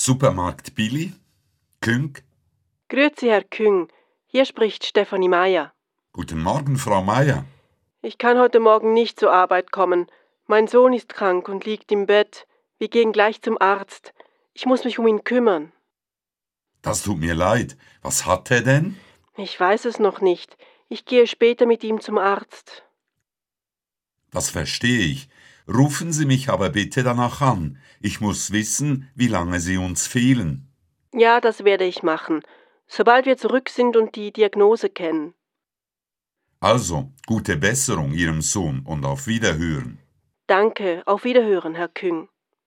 Supermarkt Billy? Küng? Grüezi, Herr Küng. Hier spricht Stefanie Meier. Guten Morgen, Frau Meier. Ich kann heute Morgen nicht zur Arbeit kommen. Mein Sohn ist krank und liegt im Bett. Wir gehen gleich zum Arzt. Ich muss mich um ihn kümmern. Das tut mir leid. Was hat er denn? Ich weiß es noch nicht. Ich gehe später mit ihm zum Arzt. Das verstehe ich. Rufen Sie mich aber bitte danach an. Ich muss wissen, wie lange Sie uns fehlen. Ja, das werde ich machen, sobald wir zurück sind und die Diagnose kennen. Also, gute Besserung Ihrem Sohn und auf Wiederhören. Danke, auf Wiederhören, Herr Küng.